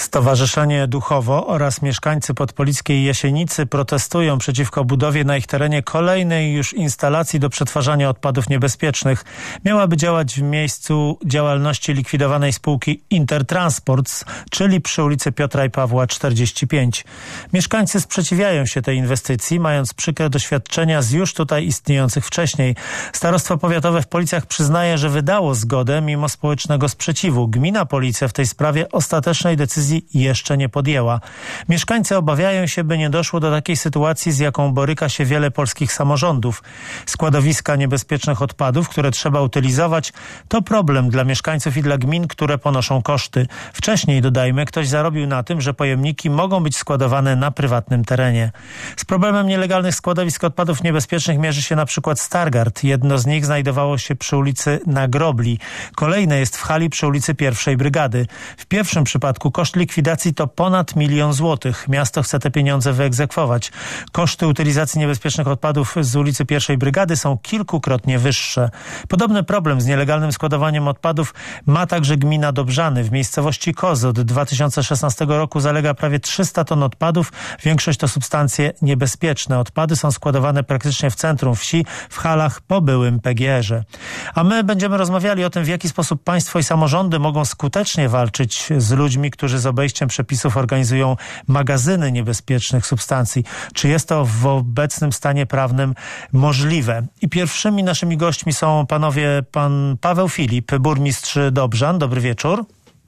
Stowarzyszenie Duchowo oraz mieszkańcy podpolickiej Jasienicy protestują przeciwko budowie na ich terenie kolejnej już instalacji do przetwarzania odpadów niebezpiecznych. Miałaby działać w miejscu działalności likwidowanej spółki Intertransport, czyli przy ulicy Piotra i Pawła 45. Mieszkańcy sprzeciwiają się tej inwestycji, mając przykre doświadczenia z już tutaj istniejących wcześniej. Starostwo Powiatowe w Policach przyznaje, że wydało zgodę mimo społecznego sprzeciwu. Gmina Police w tej sprawie ostatecznej decyzji jeszcze nie podjęła. Mieszkańcy obawiają się, by nie doszło do takiej sytuacji, z jaką boryka się wiele polskich samorządów. Składowiska niebezpiecznych odpadów, które trzeba utylizować, to problem dla mieszkańców i dla gmin, które ponoszą koszty. Wcześniej, dodajmy, ktoś zarobił na tym, że pojemniki mogą być składowane na prywatnym terenie. Z problemem nielegalnych składowisk odpadów niebezpiecznych mierzy się na przykład Stargard. Jedno z nich znajdowało się przy ulicy Nagrobli. Kolejne jest w hali przy ulicy 1. Brygady. W pierwszym przypadku koszt likwidacji to ponad 1 000 000 złotych. Miasto chce te pieniądze wyegzekwować. Koszty utylizacji niebezpiecznych odpadów z ulicy 1. Brygady są kilkukrotnie wyższe. Podobny problem z nielegalnym składowaniem odpadów ma także gmina Dobrzany. W miejscowości Kozy od 2016 roku zalega prawie 300 ton odpadów. Większość to substancje niebezpieczne. Odpady są składowane praktycznie w centrum wsi, w halach po byłym PGR-ze. A my będziemy rozmawiali o tym, w jaki sposób państwo i samorządy mogą skutecznie walczyć z ludźmi, którzy z obejściem przepisów organizują magazyny niebezpiecznych substancji. Czy jest to w obecnym stanie prawnym możliwe? I pierwszymi naszymi gośćmi są pan Paweł Filip, burmistrz Dobrzan. Dobry wieczór.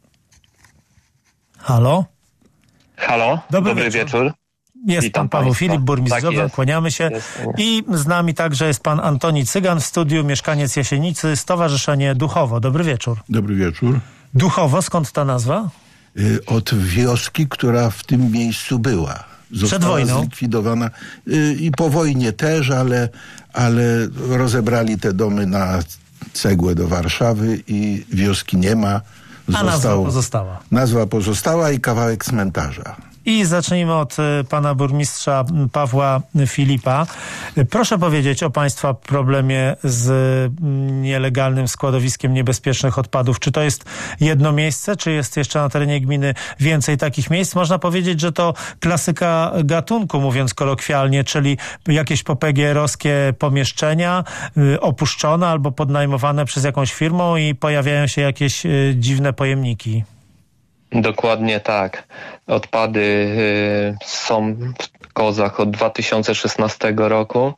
Halo? Halo, dobry wieczór. Jest Witam pan Paweł państwa. Filip, burmistrz Dobrzan, jest. kłaniamy się. I z nami także jest pan Antoni Cygan w studiu, mieszkaniec Jasienicy, Stowarzyszenie Duchowo. Dobry wieczór. Dobry wieczór. Duchowo, skąd ta nazwa? Od wioski, która w tym miejscu była. Przed wojną? Zlikwidowana i po wojnie też, ale rozebrali te domy na cegłę do Warszawy i wioski nie ma. A nazwa pozostała. Nazwa pozostała i kawałek cmentarza. I zacznijmy od pana burmistrza Pawła Filipa. Proszę powiedzieć o państwa problemie z nielegalnym składowiskiem niebezpiecznych odpadów. Czy to jest jedno miejsce, czy jest jeszcze na terenie gminy więcej takich miejsc? Można powiedzieć, że to klasyka gatunku, mówiąc kolokwialnie, czyli jakieś PGR-owskie pomieszczenia opuszczone albo podnajmowane przez jakąś firmą i pojawiają się jakieś dziwne pojemniki. Dokładnie tak. Odpady są w Kozach od 2016 roku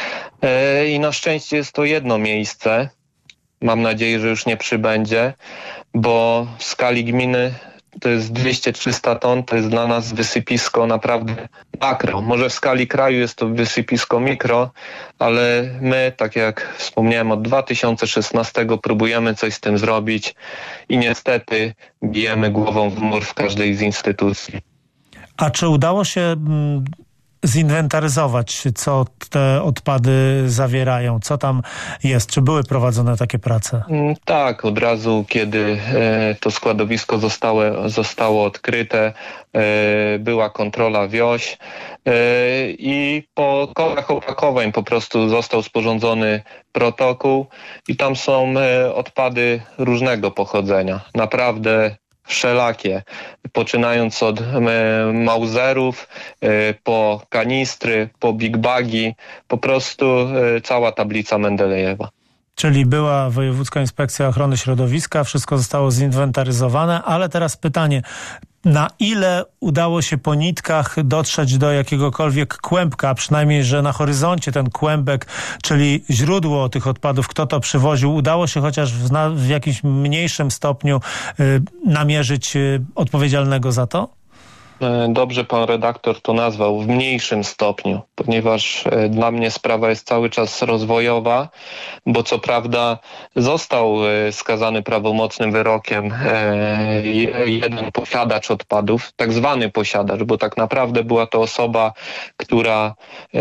i na szczęście jest to jedno miejsce. Mam nadzieję, że już nie przybędzie, bo w skali gminy to jest 200-300 ton, to jest dla nas wysypisko naprawdę makro. Może w skali kraju jest to wysypisko mikro, ale my, tak jak wspomniałem, od 2016 próbujemy coś z tym zrobić i niestety bijemy głową w mur w każdej z instytucji. A czy udało się zinwentaryzować, co te odpady zawierają? Co tam jest? Czy były prowadzone takie prace? Tak, od razu kiedy to składowisko zostało odkryte, była kontrola wioś i po kołach opakowań po prostu został sporządzony protokół i tam są odpady różnego pochodzenia. Naprawdę wszelakie, poczynając od mauserów, po kanistry, po big bagi, po prostu cała tablica Mendelejewa. Czyli była Wojewódzka Inspekcja Ochrony Środowiska, wszystko zostało zinwentaryzowane, ale teraz pytanie, na ile udało się po nitkach dotrzeć do jakiegokolwiek kłębka, przynajmniej, że na horyzoncie ten kłębek, czyli źródło tych odpadów, kto to przywoził, udało się chociaż w jakimś mniejszym stopniu namierzyć odpowiedzialnego za to? Dobrze pan redaktor to nazwał, w mniejszym stopniu, ponieważ dla mnie sprawa jest cały czas rozwojowa, bo co prawda został skazany prawomocnym wyrokiem jeden posiadacz odpadów, tak zwany posiadacz, bo tak naprawdę była to osoba, która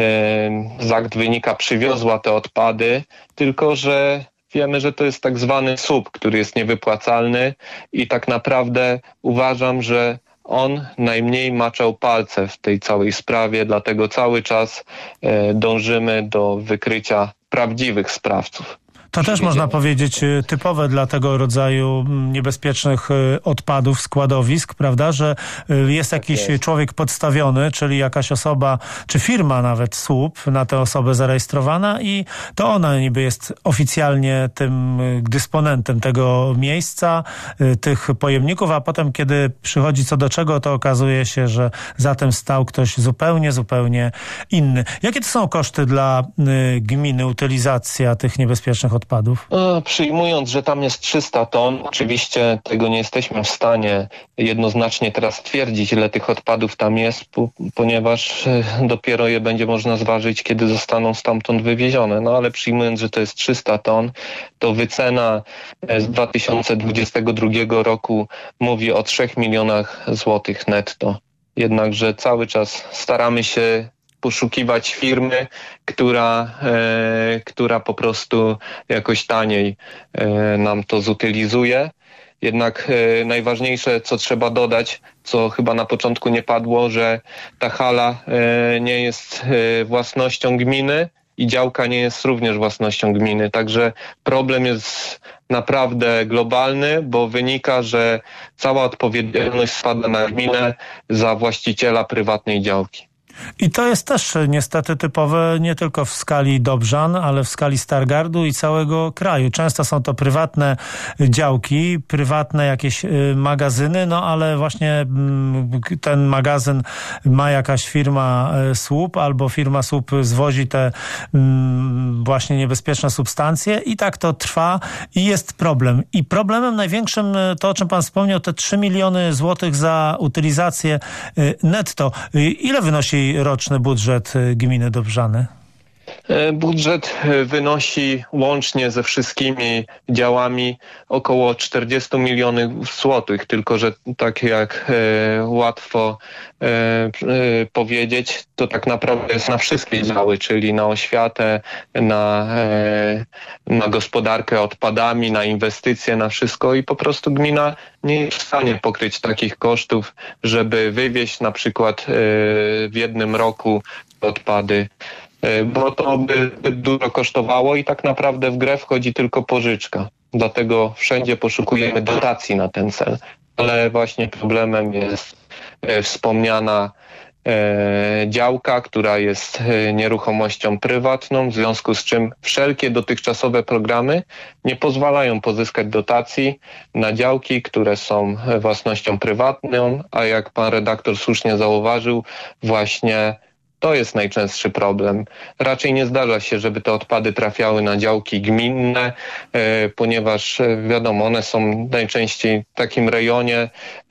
z akt wynika przywiozła te odpady, tylko że wiemy, że to jest tak zwany SUP, który jest niewypłacalny i tak naprawdę uważam, że on najmniej maczał palce w tej całej sprawie, dlatego cały czas dążymy do wykrycia prawdziwych sprawców. To też można powiedzieć typowe dla tego rodzaju niebezpiecznych odpadów, składowisk, prawda, że jest jakiś człowiek podstawiony, czyli jakaś osoba, czy firma nawet, słup na tę osobę zarejestrowana i to ona niby jest oficjalnie tym dysponentem tego miejsca, tych pojemników, a potem, kiedy przychodzi co do czego, to okazuje się, że za tym stał ktoś zupełnie inny. Jakie to są koszty dla gminy, utylizacja tych niebezpiecznych odpadów? Przyjmując, że tam jest 300 ton, oczywiście tego nie jesteśmy w stanie jednoznacznie teraz stwierdzić, ile tych odpadów tam jest, ponieważ dopiero je będzie można zważyć, kiedy zostaną stamtąd wywiezione. No ale przyjmując, że to jest 300 ton, to wycena z 2022 roku mówi o 3 milionach złotych netto. Jednakże cały czas staramy się poszukiwać firmy, która po prostu jakoś taniej nam to zutylizuje. Jednak najważniejsze, co trzeba dodać, co chyba na początku nie padło, że ta hala nie jest własnością gminy i działka nie jest również własnością gminy. Także problem jest naprawdę globalny, bo wynika, że cała odpowiedzialność spada na gminę za właściciela prywatnej działki. I to jest też niestety typowe nie tylko w skali Dobrzan, ale w skali Stargardu i całego kraju. Często są to prywatne działki, prywatne jakieś magazyny, no ale właśnie ten magazyn ma jakaś firma słup albo firma słup zwozi te właśnie niebezpieczne substancje i tak to trwa i jest problem. I problemem największym to, o czym pan wspomniał, te 3 miliony złotych za utylizację netto. Ile wynosi roczny budżet gminy Dobrzany? Budżet wynosi łącznie ze wszystkimi działami około 40 milionów złotych, tylko że tak jak łatwo powiedzieć, to tak naprawdę jest na wszystkie działy, czyli na oświatę, na gospodarkę odpadami, na inwestycje, na wszystko i po prostu gmina nie jest w stanie pokryć takich kosztów, żeby wywieźć na przykład w jednym roku odpady, bo to by dużo kosztowało i tak naprawdę w grę wchodzi tylko pożyczka. Dlatego wszędzie poszukujemy dotacji na ten cel. Ale właśnie problemem jest wspomniana działka, która jest nieruchomością prywatną, w związku z czym wszelkie dotychczasowe programy nie pozwalają pozyskać dotacji na działki, które są własnością prywatną, a jak pan redaktor słusznie zauważył, właśnie to jest najczęstszy problem. Raczej nie zdarza się, żeby te odpady trafiały na działki gminne, ponieważ wiadomo, one są najczęściej w takim rejonie,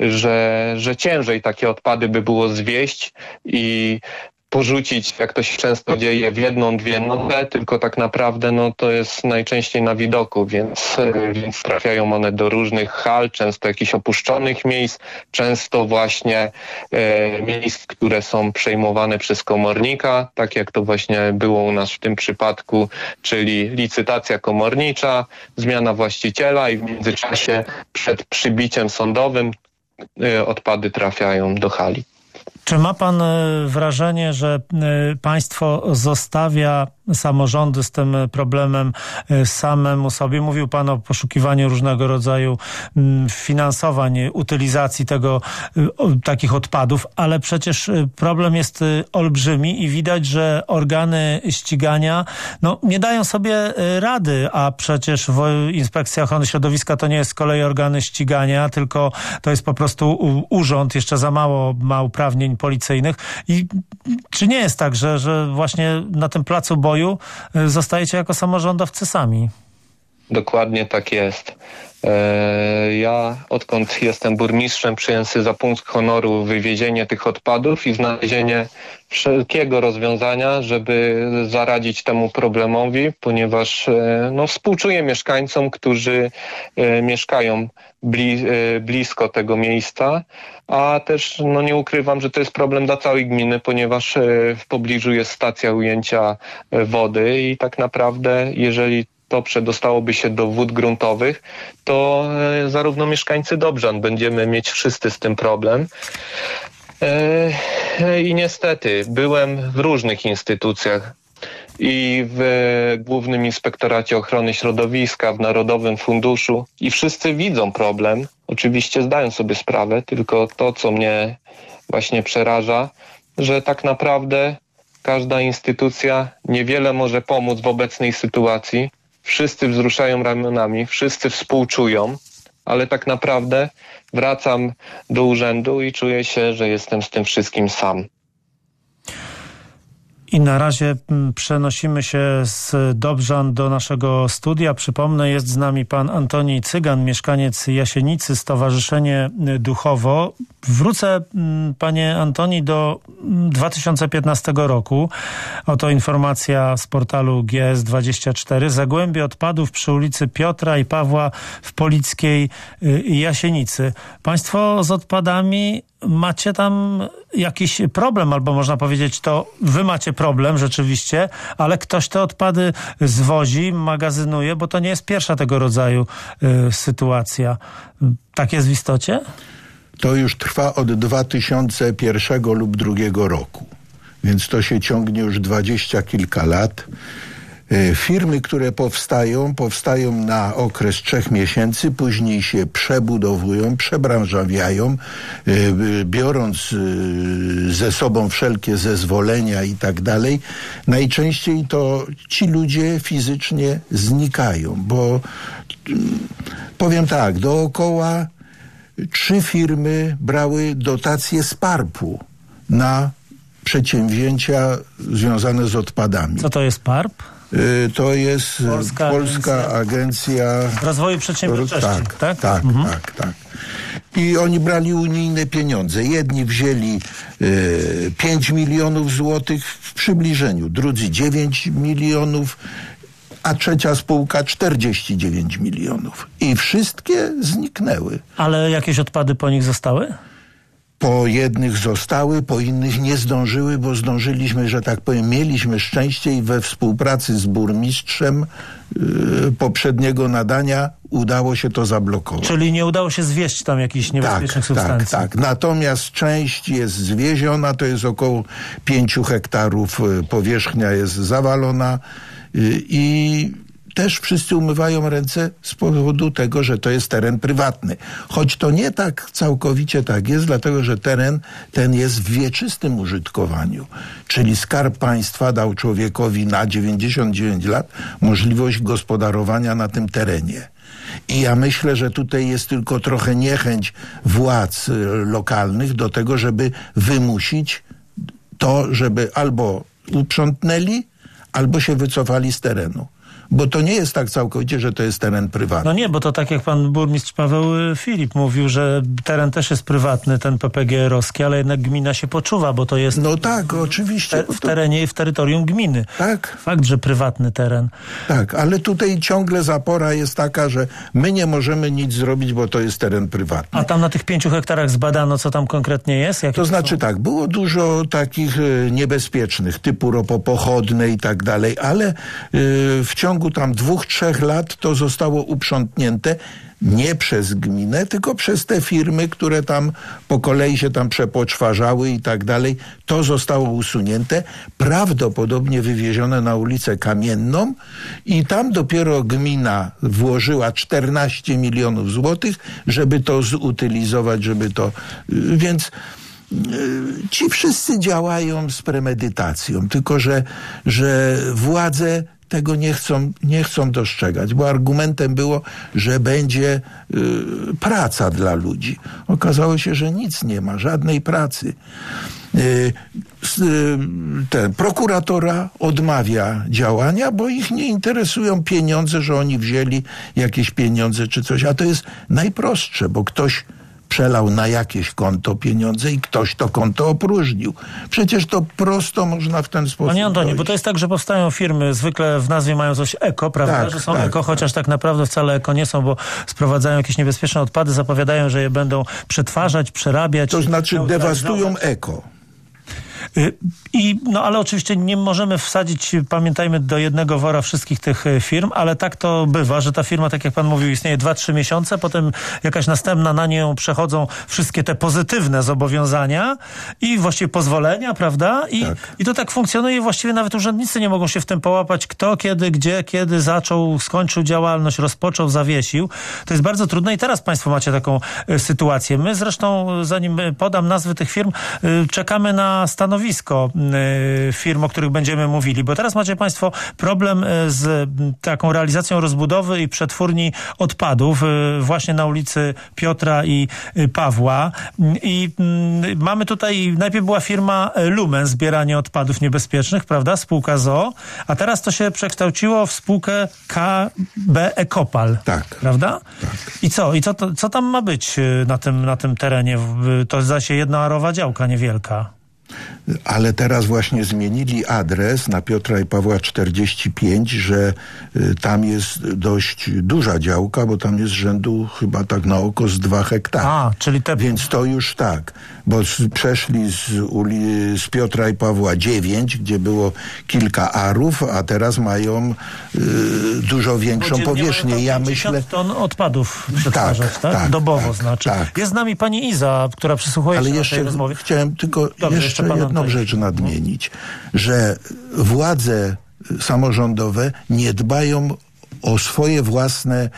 że ciężej takie odpady by było zwieść i porzucić, jak to się często dzieje, w jedną, dwie nogę, tylko tak naprawdę no, to jest najczęściej na widoku, więc trafiają one do różnych hal, często jakichś opuszczonych miejsc, często właśnie miejsc, które są przejmowane przez komornika, tak jak to właśnie było u nas w tym przypadku, czyli licytacja komornicza, zmiana właściciela i w międzyczasie przed przybiciem sądowym odpady trafiają do hali. Czy ma pan wrażenie, że państwo zostawia samorządy z tym problemem samemu sobie? Mówił pan o poszukiwaniu różnego rodzaju finansowań, utylizacji takich odpadów, ale przecież problem jest olbrzymi i widać, że organy ścigania nie dają sobie rady, a przecież Inspekcja Ochrony Środowiska to nie jest z kolei organy ścigania, tylko to jest po prostu urząd, jeszcze za mało ma uprawnień policyjnych. I czy nie jest tak, że właśnie na tym placu boju zostajecie jako samorządowcy sami? Dokładnie tak jest. Ja, odkąd jestem burmistrzem, przyjąłem sobie za punkt honoru wywiezienie tych odpadów i znalezienie wszelkiego rozwiązania, żeby zaradzić temu problemowi, ponieważ współczuję mieszkańcom, którzy mieszkają blisko tego miejsca, a też nie ukrywam, że to jest problem dla całej gminy, ponieważ w pobliżu jest stacja ujęcia wody i tak naprawdę jeżeli to przedostałoby się do wód gruntowych, to zarówno mieszkańcy Dobrzan będziemy mieć wszyscy z tym problem. I niestety byłem w różnych instytucjach. i w Głównym Inspektoracie Ochrony Środowiska, w Narodowym Funduszu i wszyscy widzą problem. Oczywiście zdają sobie sprawę, tylko to, co mnie właśnie przeraża, że tak naprawdę każda instytucja niewiele może pomóc w obecnej sytuacji. Wszyscy wzruszają ramionami, wszyscy współczują, ale tak naprawdę wracam do urzędu i czuję się, że jestem z tym wszystkim sam. I na razie przenosimy się z Dobrzan do naszego studia. Przypomnę, jest z nami pan Antoni Cygan, mieszkaniec Jasienicy, Stowarzyszenie Duchowo. Wrócę, panie Antoni, do 2015 roku. Oto informacja z portalu GS24. Zagłębie odpadów przy ulicy Piotra i Pawła w polickiej Jasienicy. Państwo z odpadami macie tam jakiś problem, albo można powiedzieć, to wy macie problem rzeczywiście, ale ktoś te odpady zwozi, magazynuje, bo to nie jest pierwsza tego rodzaju sytuacja. Tak jest w istocie? To już trwa od 2001 lub 2002 roku, więc to się ciągnie już 20 kilka lat. Firmy, które powstają na okres 3 miesięcy, później się przebudowują, przebranżawiają, biorąc ze sobą wszelkie zezwolenia i tak dalej. Najczęściej to ci ludzie fizycznie znikają, bo powiem tak, dookoła 3 firmy brały dotacje z PARP-u na przedsięwzięcia związane z odpadami. Co to jest PARP? To jest Polska Agencja Rozwoju Przedsiębiorczości, tak? Tak. I oni brali unijne pieniądze. Jedni wzięli 5 milionów złotych w przybliżeniu, drudzy 9 milionów, a trzecia spółka 49 milionów. I wszystkie zniknęły. Ale jakieś odpady po nich zostały? Po jednych zostały, po innych nie zdążyły, bo zdążyliśmy, że tak powiem, mieliśmy szczęście i we współpracy z burmistrzem poprzedniego nadania udało się to zablokować. Czyli nie udało się zwieść tam jakichś niebezpiecznych substancji. Tak. Natomiast część jest zwieziona, to jest około 5 hektarów powierzchnia jest zawalona i też wszyscy umywają ręce z powodu tego, że to jest teren prywatny. Choć to nie tak całkowicie tak jest, dlatego że teren ten jest w wieczystym użytkowaniu. Czyli Skarb Państwa dał człowiekowi na 99 lat możliwość gospodarowania na tym terenie. I ja myślę, że tutaj jest tylko trochę niechęć władz lokalnych do tego, żeby wymusić to, żeby albo uprzątnęli, albo się wycofali z terenu. Bo to nie jest tak całkowicie, że to jest teren prywatny. No nie, bo to tak jak pan burmistrz Paweł Filip mówił, że teren też jest prywatny, ten PPG-owski, ale jednak gmina się poczuwa, bo to jest... No tak, oczywiście. W terenie i w terytorium gminy. Tak. Fakt, że prywatny teren. Tak, ale tutaj ciągle zapora jest taka, że my nie możemy nic zrobić, bo to jest teren prywatny. A tam na tych 5 hektarach zbadano, co tam konkretnie jest? Jakie to znaczy tak, było dużo takich niebezpiecznych, typu ropopochodne i tak dalej, ale w ciągu tam 2-3 lat to zostało uprzątnięte nie przez gminę, tylko przez te firmy, które tam po kolei się tam przepoczwarzały i tak dalej. To zostało usunięte, prawdopodobnie wywiezione na ulicę Kamienną i tam dopiero gmina włożyła 14 milionów złotych, żeby to zutylizować, żeby to... Więc ci wszyscy działają z premedytacją, tylko że władze tego nie chcą dostrzegać, bo argumentem było, że będzie praca dla ludzi. Okazało się, że nic nie ma, żadnej pracy. Prokuratora odmawia działania, bo ich nie interesują pieniądze, że oni wzięli jakieś pieniądze czy coś, a to jest najprostsze, bo ktoś przelał na jakieś konto pieniądze i ktoś to konto opróżnił. Przecież to prosto można w ten sposób Panie Antoni, dojść. bo to jest tak, że powstają firmy, zwykle w nazwie mają coś eko, prawda? Tak, że są eko, chociaż tak naprawdę wcale eko nie są, bo sprowadzają jakieś niebezpieczne odpady, zapowiadają, że je będą przetwarzać, przerabiać. To znaczy dewastują eko. Ale oczywiście nie możemy wsadzić, pamiętajmy, do jednego wora wszystkich tych firm, ale tak to bywa, że ta firma, tak jak pan mówił, istnieje 2-3 miesiące, potem jakaś następna, na nią przechodzą wszystkie te pozytywne zobowiązania i właściwie pozwolenia, prawda? I to tak funkcjonuje, właściwie nawet urzędnicy nie mogą się w tym połapać, kto, kiedy, gdzie, kiedy zaczął, skończył działalność, rozpoczął, zawiesił. To jest bardzo trudne i teraz państwo macie taką sytuację. My zresztą, zanim podam nazwy tych firm, czekamy na stanowisko firm, o których będziemy mówili, bo teraz macie państwo problem z taką realizacją rozbudowy i przetwórni odpadów właśnie na ulicy Piotra i Pawła. I mamy tutaj, najpierw była firma Lumen, zbieranie odpadów niebezpiecznych, prawda, spółka z o.o., a teraz to się przekształciło w spółkę KB Ekopal, prawda? Tak. I co? I co tam ma być na tym terenie? To zdaje się jednoarowa działka niewielka. Ale teraz właśnie zmienili adres na Piotra i Pawła 45, że tam jest dość duża działka, bo tam jest rzędu chyba tak na oko z 2 hektary. Czyli Więc to już tak, bo przeszli z Piotra i Pawła 9, gdzie było kilka arów, a teraz mają dużo większą powierzchnię. Ja myślę, ton odpadów przetwarzać, tak? Dobowo znaczy. Tak. Jest z nami pani Iza, która przysłuchuje się naszej rozmowie. Chciałem tylko jeszcze jedną rzecz nadmienić, że władze samorządowe nie dbają o swoje własne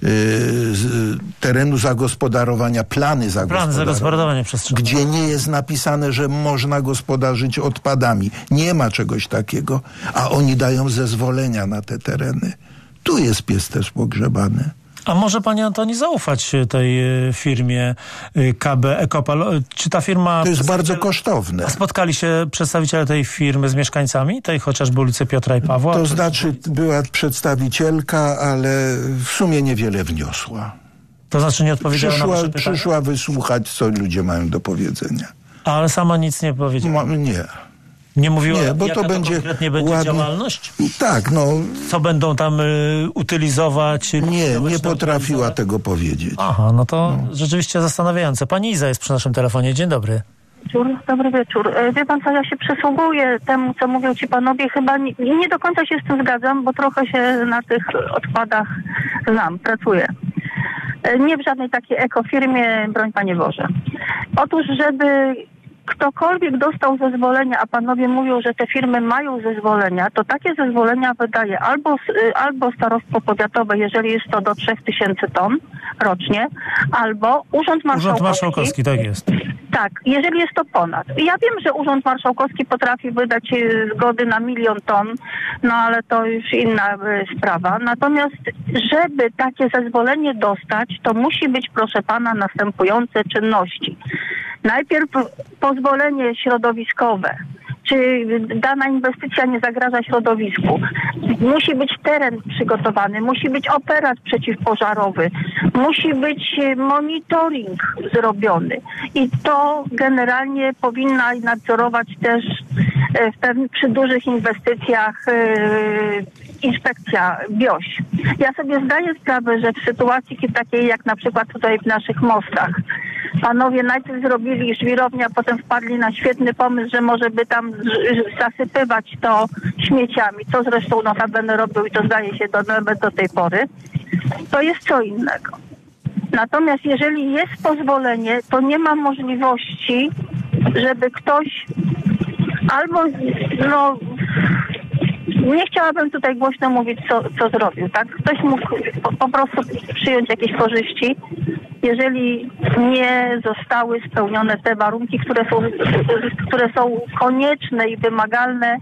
terenu zagospodarowania, plany zagospodarowania przestrzenne, gdzie nie jest napisane, że można gospodarzyć odpadami. Nie ma czegoś takiego, a oni dają zezwolenia na te tereny. Tu jest pies też pogrzebany. A może panie Antoni zaufać tej firmie KB Ekopal? Czy ta firma... To jest bardzo kosztowne. Spotkali się przedstawiciele tej firmy z mieszkańcami, tej chociażby ulicy Piotra i Pawła? To znaczy była przedstawicielka, ale w sumie niewiele wniosła. To znaczy nie odpowiedziała na nasze pytania? Przyszła wysłuchać, co ludzie mają do powiedzenia. Ale sama nic nie powiedziała? Nie. Nie mówiła, bo jaka to będzie konkretnie będzie działalność? Tak, Co będą tam utylizować? Nie potrafiła tego powiedzieć. Aha, to rzeczywiście zastanawiające. Pani Iza jest przy naszym telefonie. Dzień dobry. Dobry wieczór. Wie pan co, ja się przysługuję temu, co mówią ci panowie. Chyba nie do końca się z tym zgadzam, bo trochę się na tych odpadach znam, pracuję. Nie w żadnej takiej ekofirmie, broń Panie Boże. Otóż, żeby ktokolwiek dostał zezwolenia, a panowie mówią, że te firmy mają zezwolenia, to takie zezwolenia wydaje albo starostwo powiatowe, jeżeli jest to do 3000 ton rocznie, albo Urząd Marszałkowski. Urząd Marszałkowski, tak jest. Tak, jeżeli jest to ponad. Ja wiem, że Urząd Marszałkowski potrafi wydać zgody na 1 000 000 ton, ale to już inna sprawa. Natomiast, żeby takie zezwolenie dostać, to musi być, proszę pana, następujące czynności. Najpierw pozwolenie środowiskowe. Czy dana inwestycja nie zagraża środowisku. Musi być teren przygotowany, musi być operat przeciwpożarowy, musi być monitoring zrobiony. I to generalnie powinna nadzorować też przy dużych inwestycjach inspekcja BIOŚ. Ja sobie zdaję sprawę, że w sytuacji takiej jak na przykład tutaj w naszych mostach, panowie najpierw zrobili żwirownię, a potem wpadli na świetny pomysł, że może by tam zasypywać to śmieciami, co zresztą notabene robią i to zdaje się nawet do tej pory. To jest co innego. Natomiast jeżeli jest pozwolenie, to nie ma możliwości, żeby ktoś albo nie chciałabym tutaj głośno mówić, co zrobił, tak? Ktoś mógł po prostu przyjąć jakieś korzyści, jeżeli nie zostały spełnione te warunki, które są konieczne i wymagalne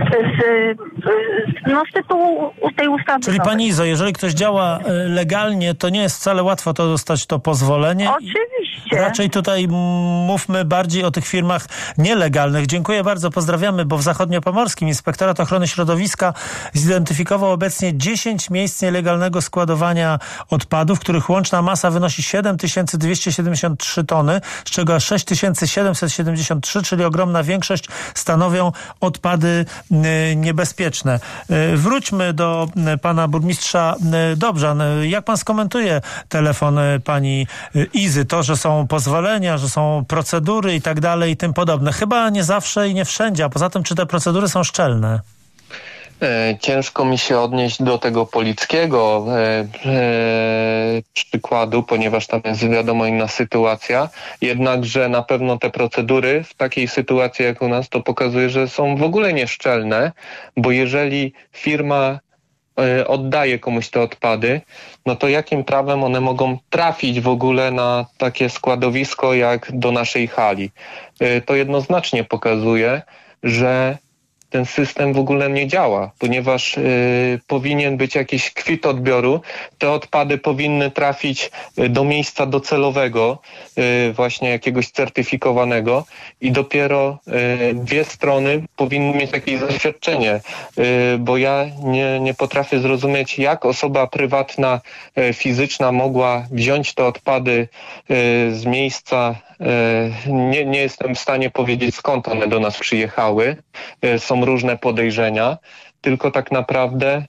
z tytułu tej ustawy. Czyli pani Izo, jeżeli ktoś działa legalnie, to nie jest wcale łatwo to dostać to pozwolenie. Oczywiście. Raczej tutaj mówmy bardziej o tych firmach nielegalnych. Dziękuję bardzo, pozdrawiamy, bo w Zachodniopomorskim Inspektorat Ochrony Środowiska zidentyfikował obecnie 10 miejsc nielegalnego składowania odpadów, których łączna masa wynosi 7273 tony, z czego 6773, czyli ogromna większość, stanowią odpady niebezpieczne. Wróćmy do pana burmistrza Dobrzan. Jak pan skomentuje telefon pani Izy? To, że są pozwolenia, że są procedury i tak dalej i tym podobne. Chyba nie zawsze i nie wszędzie, a poza tym, czy te procedury są szczelne? Ciężko mi się odnieść do tego polickiego przykładu, ponieważ tam jest wiadomo inna sytuacja. Jednakże na pewno te procedury w takiej sytuacji jak u nas to pokazuje, że są w ogóle nieszczelne, bo jeżeli firma oddaje komuś te odpady, no to jakim prawem one mogą trafić w ogóle na takie składowisko jak do naszej hali? To jednoznacznie pokazuje, że ten system w ogóle nie działa, ponieważ powinien być jakiś kwit odbioru. Te odpady powinny trafić do miejsca docelowego, właśnie jakiegoś certyfikowanego i dopiero dwie strony powinny mieć jakieś zaświadczenie, bo ja nie potrafię zrozumieć, jak osoba prywatna, fizyczna mogła wziąć te odpady z miejsca. Nie jestem w stanie powiedzieć, skąd one do nas przyjechały. Są różne podejrzenia, tylko tak naprawdę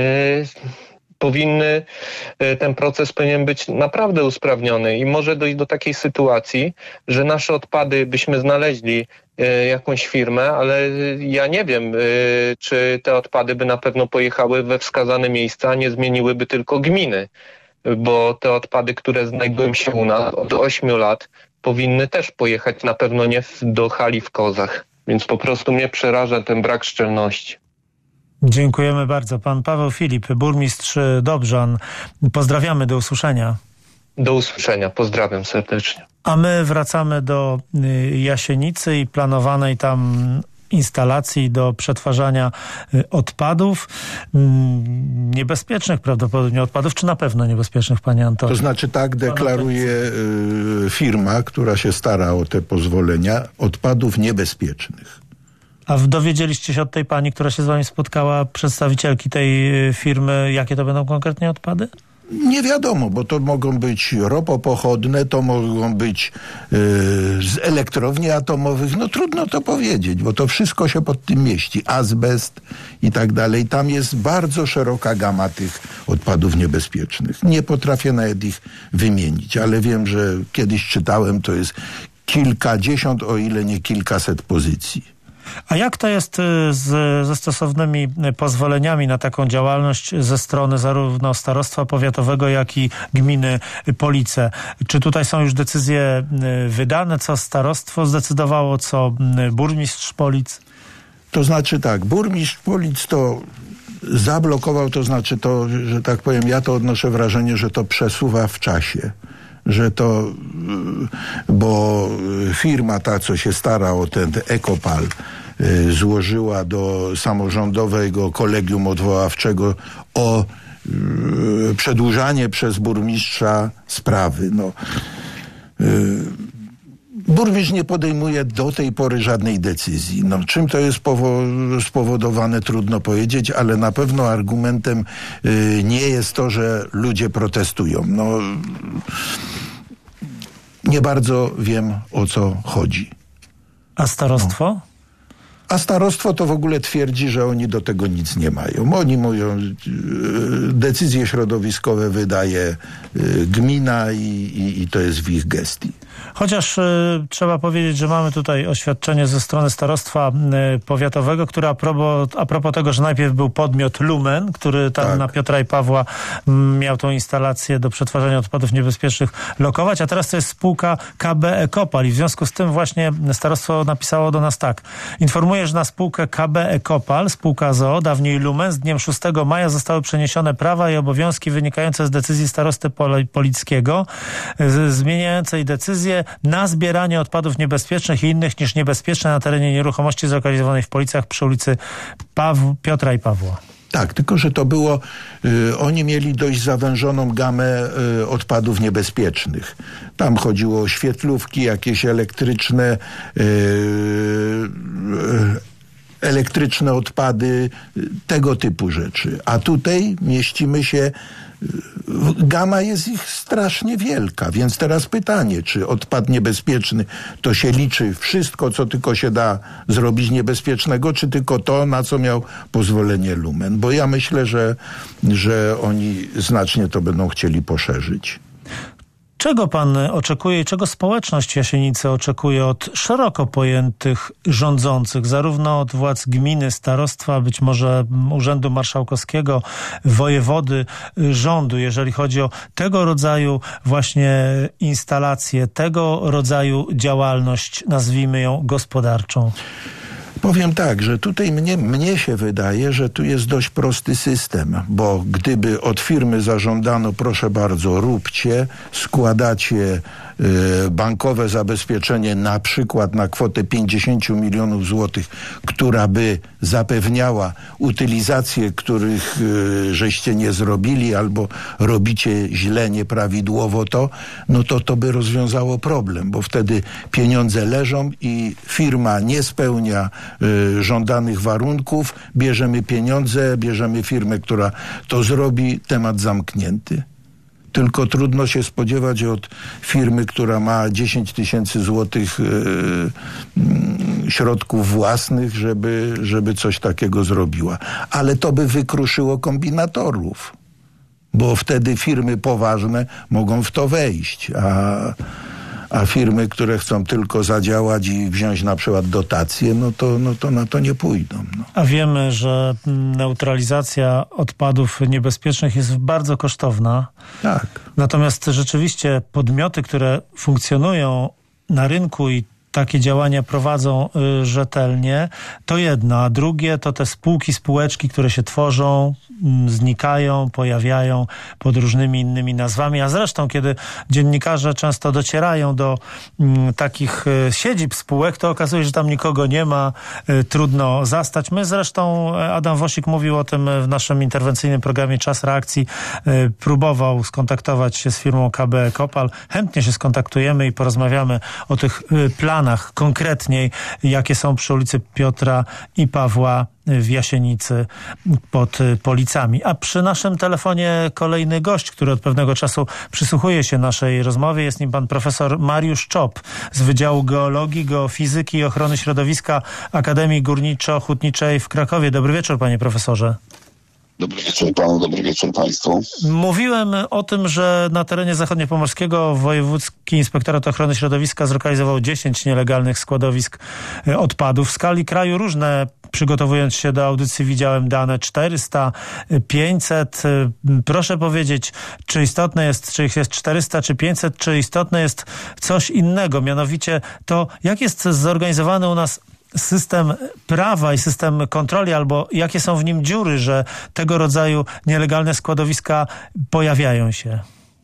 ten proces powinien być naprawdę usprawniony i może dojść do takiej sytuacji, że nasze odpady byśmy znaleźli jakąś firmę, ale ja nie wiem, czy te odpady by na pewno pojechały we wskazane miejsca, a nie zmieniłyby tylko gminy, bo te odpady, które znajdują się u nas od 8 lat, powinny też pojechać na pewno nie do hali w Kozach. Więc po prostu mnie przeraża ten brak szczelności. Dziękujemy bardzo. Pan Paweł Filip, burmistrz Dobrzan. Pozdrawiamy, do usłyszenia. Do usłyszenia, pozdrawiam serdecznie. A my wracamy do Jasienicy i planowanej tam instalacji do przetwarzania odpadów, niebezpiecznych prawdopodobnie odpadów, czy na pewno niebezpiecznych, panie Antoni? To znaczy tak deklaruje firma, która się stara o te pozwolenia, odpadów niebezpiecznych. A dowiedzieliście się od tej pani, która się z wami spotkała, przedstawicielki tej firmy, jakie to będą konkretnie odpady? Nie wiadomo, bo to mogą być ropopochodne, to mogą być z elektrowni atomowych. No trudno to powiedzieć, bo to wszystko się pod tym mieści. Azbest i tak dalej. Tam jest bardzo szeroka gama tych odpadów niebezpiecznych. Nie potrafię nawet ich wymienić, ale wiem, że kiedyś czytałem, to jest kilkadziesiąt, o ile nie kilkaset pozycji. A jak to jest ze stosownymi pozwoleniami na taką działalność ze strony zarówno starostwa powiatowego, jak i gminy Police? Czy tutaj są już decyzje wydane? Co starostwo zdecydowało? Co burmistrz Polic? To znaczy tak, burmistrz Polic to zablokował, to znaczy to, że tak powiem, ja to odnoszę wrażenie, że to przesuwa w czasie. Że to, bo firma ta, co się stara o ten Ekopal, złożyła do samorządowego kolegium odwoławczego o przedłużanie przez burmistrza sprawy. No, burmistrz nie podejmuje do tej pory żadnej decyzji. No, czym to jest spowodowane, trudno powiedzieć, ale na pewno argumentem nie jest to, że ludzie protestują. No, nie bardzo wiem, o co chodzi. A starostwo? No. A starostwo to w ogóle twierdzi, że oni do tego nic nie mają. Oni mówią, decyzje środowiskowe wydaje gmina i to jest w ich gestii. Chociaż trzeba powiedzieć, że mamy tutaj oświadczenie ze strony starostwa powiatowego, które a propos tego, że najpierw był podmiot Lumen, który tam na Piotra i Pawła miał tą instalację do przetwarzania odpadów niebezpiecznych lokować, a teraz to jest spółka KB Ekopal i w związku z tym właśnie starostwo napisało do nas tak. Informuję, że na spółkę KB Ekopal, spółka z o.o., dawniej Lumen, z dniem 6 maja zostały przeniesione prawa i obowiązki wynikające z decyzji starosty polickiego zmieniającej decyzję na zbieranie odpadów niebezpiecznych i innych niż niebezpieczne na terenie nieruchomości zlokalizowanej w Policach przy ulicy Piotra i Pawła. Tak, tylko że to było, oni mieli dość zawężoną gamę odpadów niebezpiecznych. Tam chodziło o świetlówki, jakieś elektryczne odpady, tego typu rzeczy. A tutaj mieścimy się, gama jest ich strasznie wielka, więc teraz pytanie, czy odpad niebezpieczny to się liczy wszystko, co tylko się da zrobić niebezpiecznego, czy tylko to, na co miał pozwolenie Lumen? Bo ja myślę, że oni znacznie to będą chcieli poszerzyć. Czego pan oczekuje i czego społeczność Jasienicy oczekuje od szeroko pojętych rządzących, zarówno od władz gminy, starostwa, być może Urzędu Marszałkowskiego, wojewody, rządu, jeżeli chodzi o tego rodzaju właśnie instalacje, tego rodzaju działalność, nazwijmy ją gospodarczą? Powiem tak, że tutaj mnie się wydaje, że tu jest dość prosty system, bo gdyby od firmy zażądano, proszę bardzo, róbcie, składacie bankowe zabezpieczenie na przykład na kwotę 50 milionów złotych, która by zapewniała utylizację, których żeście nie zrobili albo robicie źle, nieprawidłowo to by rozwiązało problem, bo wtedy pieniądze leżą i firma nie spełnia żądanych warunków, bierzemy pieniądze, bierzemy firmę, która to zrobi, temat zamknięty. Tylko trudno się spodziewać od firmy, która ma 10 tysięcy złotych środków własnych, żeby coś takiego zrobiła. Ale to by wykruszyło kombinatorów, bo wtedy firmy poważne mogą w to wejść, a firmy, które chcą tylko zadziałać i wziąć na przykład dotacje, no to na to nie pójdą. No. A wiemy, że neutralizacja odpadów niebezpiecznych jest bardzo kosztowna. Tak. Natomiast rzeczywiście podmioty, które funkcjonują na rynku i takie działania prowadzą rzetelnie, to jedno, a drugie to te spółeczki, które się tworzą, znikają, pojawiają pod różnymi innymi nazwami, a zresztą kiedy dziennikarze często docierają do takich siedzib spółek, to okazuje się, że tam nikogo nie ma, trudno zastać. My zresztą, Adam Wosik mówił o tym w naszym interwencyjnym programie Czas Reakcji, próbował skontaktować się z firmą KB Kopal. Chętnie się skontaktujemy i porozmawiamy o tych planach konkretniej, jakie są przy ulicy Piotra i Pawła w Jasienicy pod Policami. A przy naszym telefonie kolejny gość, który od pewnego czasu przysłuchuje się naszej rozmowie. Jest nim pan profesor Mariusz Czop z Wydziału Geologii, Geofizyki i Ochrony Środowiska Akademii Górniczo-Hutniczej w Krakowie. Dobry wieczór, panie profesorze. Dobry wieczór panu, dobry wieczór państwu. Mówiłem o tym, że na terenie zachodniopomorskiego Wojewódzki Inspektorat Ochrony Środowiska zlokalizował 10 nielegalnych składowisk odpadów. W skali kraju różne. Przygotowując się do audycji widziałem dane 400, 500. Proszę powiedzieć, czy istotne jest, czy ich jest 400 czy 500, czy istotne jest coś innego, mianowicie to, jak jest zorganizowany u nas system prawa i system kontroli, albo jakie są w nim dziury, że tego rodzaju nielegalne składowiska pojawiają się?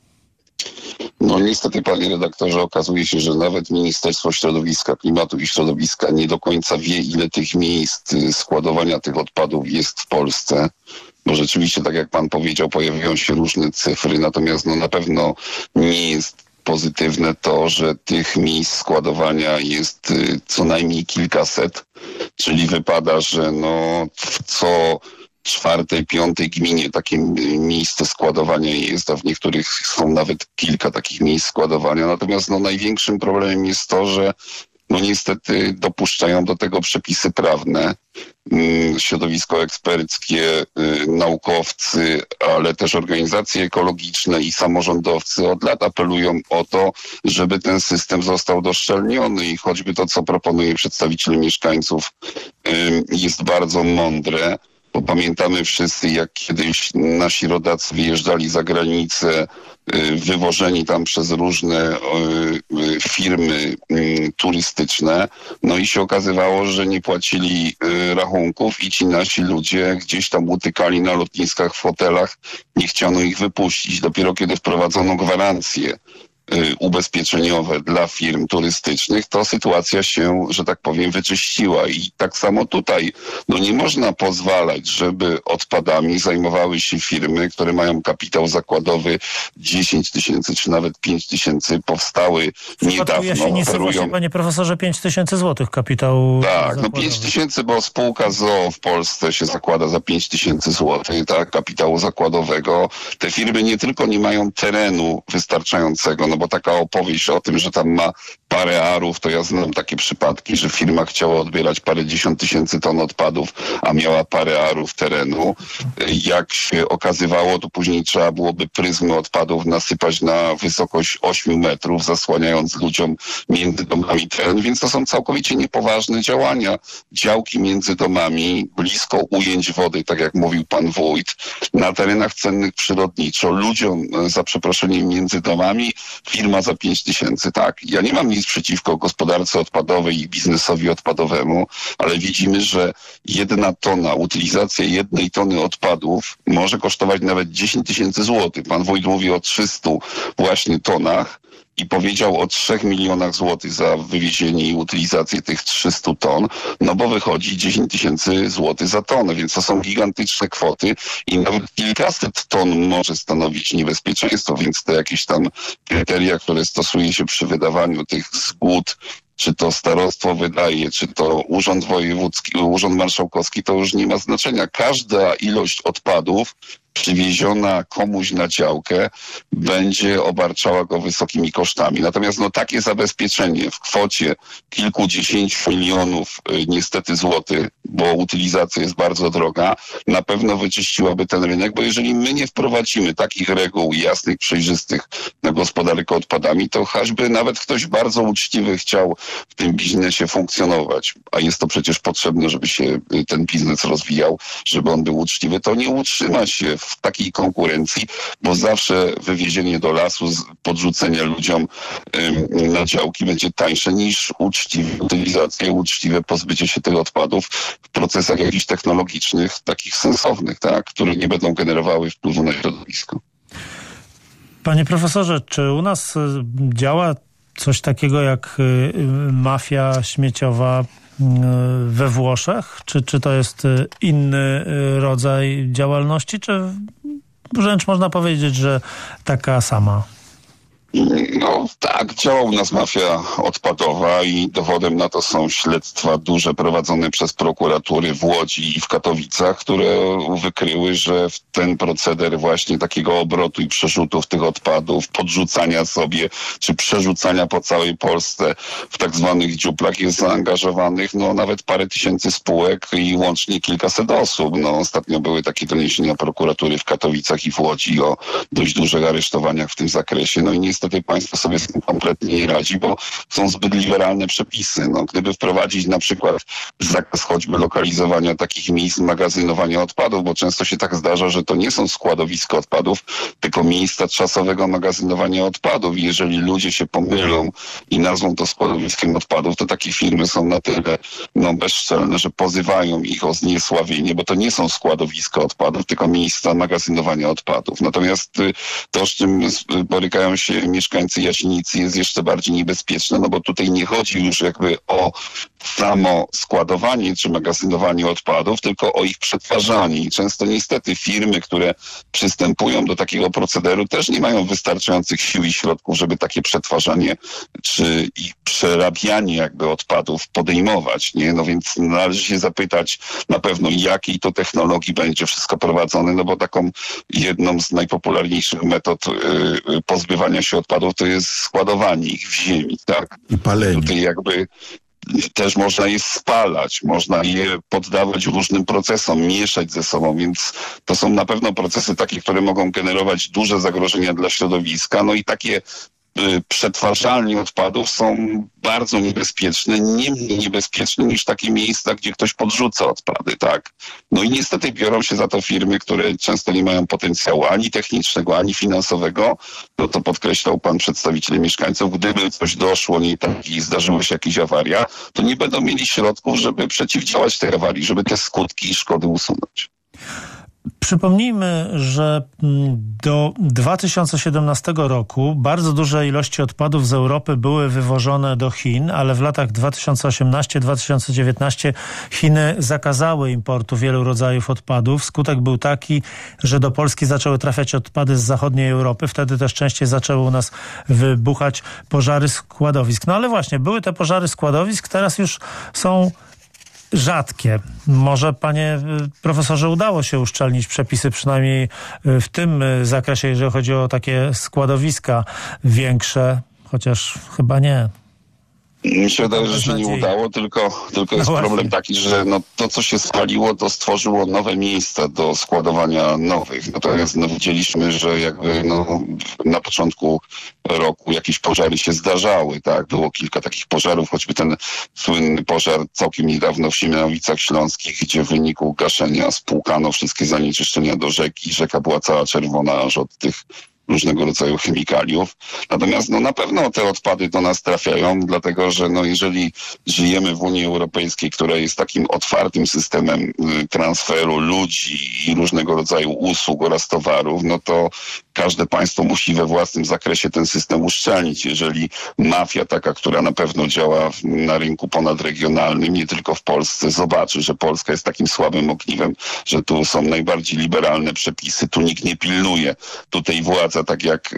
No niestety, panie redaktorze, okazuje się, że nawet Ministerstwo Środowiska, Klimatu i Środowiska nie do końca wie, ile tych miejsc składowania tych odpadów jest w Polsce. Bo rzeczywiście, tak jak pan powiedział, pojawiają się różne cyfry, natomiast na pewno nie jest pozytywne to, że tych miejsc składowania jest co najmniej kilkaset, czyli wypada, że w co 4., 5. gminie takie miejsce składowania jest, a w niektórych są nawet kilka takich miejsc składowania. Natomiast największym problemem jest to, że niestety dopuszczają do tego przepisy prawne, środowisko eksperckie, naukowcy, ale też organizacje ekologiczne i samorządowcy od lat apelują o to, żeby ten system został doszczelniony i choćby to, co proponuje przedstawiciel mieszkańców, jest bardzo mądre. Bo pamiętamy wszyscy, jak kiedyś nasi rodacy wyjeżdżali za granicę, wywożeni tam przez różne firmy turystyczne, i się okazywało, że nie płacili rachunków i ci nasi ludzie gdzieś tam utykali na lotniskach, w hotelach, nie chciano ich wypuścić. Dopiero kiedy wprowadzono gwarancje ubezpieczeniowe dla firm turystycznych, to sytuacja się, że tak powiem, wyczyściła. I tak samo tutaj, nie można pozwalać, żeby odpadami zajmowały się firmy, które mają kapitał zakładowy 10 tysięcy, czy nawet 5 tysięcy, powstały niedawno. Jasienicy właśnie, panie profesorze, 5 tysięcy złotych kapitału zakładowy. 5 tysięcy, bo spółka ZOO w Polsce się zakłada za 5 tysięcy złotych, kapitału zakładowego. Te firmy nie tylko nie mają terenu wystarczającego, bo taka opowieść o tym, że tam ma parę arów, to ja znam takie przypadki, że firma chciała odbierać parę dziesiąt tysięcy ton odpadów, a miała parę arów terenu. Jak się okazywało, to później trzeba byłoby pryzmy odpadów nasypać na wysokość 8 metrów, zasłaniając ludziom między domami teren, więc to są całkowicie niepoważne działania. Działki między domami, blisko ujęć wody, tak jak mówił pan wójt, na terenach cennych przyrodniczo, ludziom za przeproszeniem między domami, firma za 5 tysięcy, tak? Ja nie mam nic przeciwko gospodarce odpadowej i biznesowi odpadowemu, ale widzimy, że 1 tona, utylizacja 1 tony odpadów może kosztować nawet 10 tysięcy złotych. Pan wójt mówi o 300 właśnie tonach i powiedział o 3 milionach złotych za wywiezienie i utylizację tych 300 ton, no bo wychodzi 10 tysięcy złotych za tonę, więc to są gigantyczne kwoty i nawet kilkaset ton może stanowić niebezpieczeństwo, więc te jakieś tam kryteria, które stosuje się przy wydawaniu tych zgód, czy to starostwo wydaje, czy to urząd wojewódzki, urząd marszałkowski, to już nie ma znaczenia. Każda ilość odpadów przywieziona komuś na działkę będzie obarczała go wysokimi kosztami. Natomiast takie zabezpieczenie w kwocie kilkudziesięciu milionów niestety złotych, bo utylizacja jest bardzo droga, na pewno wyczyściłaby ten rynek, bo jeżeli my nie wprowadzimy takich reguł jasnych, przejrzystych na gospodarkę odpadami, to choćby nawet ktoś bardzo uczciwy chciał w tym biznesie funkcjonować, a jest to przecież potrzebne, żeby się ten biznes rozwijał, żeby on był uczciwy, to nie utrzyma się w takiej konkurencji, bo zawsze wywiezienie do lasu, podrzucenie ludziom na działki będzie tańsze niż uczciwa utylizacja, uczciwe pozbycie się tych odpadów w procesach jakichś technologicznych, takich sensownych, tak, które nie będą generowały wpływu na środowisko. Panie profesorze, czy u nas działa coś takiego jak mafia śmieciowa we Włoszech? Czy to jest inny rodzaj działalności, czy wręcz można powiedzieć, że taka sama? No tak, działa u nas mafia odpadowa i dowodem na to są śledztwa duże prowadzone przez prokuratury w Łodzi i w Katowicach, które wykryły, że ten proceder właśnie takiego obrotu i przerzutu tych odpadów, podrzucania sobie czy przerzucania po całej Polsce w tak zwanych dziuplach jest zaangażowanych nawet parę tysięcy spółek i łącznie kilkaset osób. Ostatnio były takie doniesienia prokuratury w Katowicach i w Łodzi o dość dużych aresztowaniach w tym zakresie. I niestety państwo sobie z tym kompletnie nie radzi, bo są zbyt liberalne przepisy. Gdyby wprowadzić na przykład zakaz choćby lokalizowania takich miejsc magazynowania odpadów, bo często się tak zdarza, że to nie są składowiska odpadów, tylko miejsca czasowego magazynowania odpadów. I jeżeli ludzie się pomylą i nazwą to składowiskiem odpadów, to takie firmy są na tyle bezczelne, że pozywają ich o zniesławienie, bo to nie są składowiska odpadów, tylko miejsca magazynowania odpadów. Natomiast to, z czym borykają się mieszkańcy Jasienicy, jest jeszcze bardziej niebezpieczne, bo tutaj nie chodzi już jakby o samo składowanie czy magazynowanie odpadów, tylko o ich przetwarzanie. I często niestety firmy, które przystępują do takiego procederu, też nie mają wystarczających sił i środków, żeby takie przetwarzanie czy ich przerabianie jakby odpadów podejmować, nie? Więc należy się zapytać na pewno, jakiej to technologii będzie wszystko prowadzone, bo taką jedną z najpopularniejszych metod pozbywania się odpadów to jest składowanie ich w ziemi, tak? I palenie. Tutaj jakby też można je spalać, można je poddawać różnym procesom, mieszać ze sobą, więc to są na pewno procesy takie, które mogą generować duże zagrożenia dla środowiska. I takie przetwarzalnie odpadów są bardzo niebezpieczne, nie mniej niebezpieczne niż takie miejsca, gdzie ktoś podrzuca odpady, tak? I niestety biorą się za to firmy, które często nie mają potencjału ani technicznego, ani finansowego. To podkreślał pan przedstawiciel mieszkańców. Gdyby coś doszło nie tak i zdarzyła się jakaś awaria, to nie będą mieli środków, żeby przeciwdziałać tej awarii, żeby te skutki i szkody usunąć. Przypomnijmy, że do 2017 roku bardzo duże ilości odpadów z Europy były wywożone do Chin, ale w latach 2018-2019 Chiny zakazały importu wielu rodzajów odpadów. Skutek był taki, że do Polski zaczęły trafiać odpady z zachodniej Europy. Wtedy też częściej zaczęły u nas wybuchać pożary składowisk. Ale właśnie, były te pożary składowisk, teraz już są rzadkie. Może, panie profesorze, udało się uszczelnić przepisy, przynajmniej w tym zakresie, jeżeli chodzi o takie składowiska większe, chociaż chyba nie. Mi się wydaje, że się nie udało, tylko jest problem taki, że to, co się spaliło, to stworzyło nowe miejsca do składowania nowych. Natomiast widzieliśmy, że na początku roku jakieś pożary się zdarzały, tak? Było kilka takich pożarów, choćby ten słynny pożar całkiem niedawno w Siemianowicach Śląskich, gdzie w wyniku gaszenia spłukano wszystkie zanieczyszczenia do rzeki. Rzeka była cała czerwona aż od tych różnego rodzaju chemikaliów. Natomiast na pewno te odpady do nas trafiają, dlatego że jeżeli żyjemy w Unii Europejskiej, która jest takim otwartym systemem transferu ludzi i różnego rodzaju usług oraz towarów, to każde państwo musi we własnym zakresie ten system uszczelnić. Jeżeli mafia taka, która na pewno działa na rynku ponadregionalnym, nie tylko w Polsce, zobaczy, że Polska jest takim słabym ogniwem, że tu są najbardziej liberalne przepisy, tu nikt nie pilnuje, tutaj władza, tak jak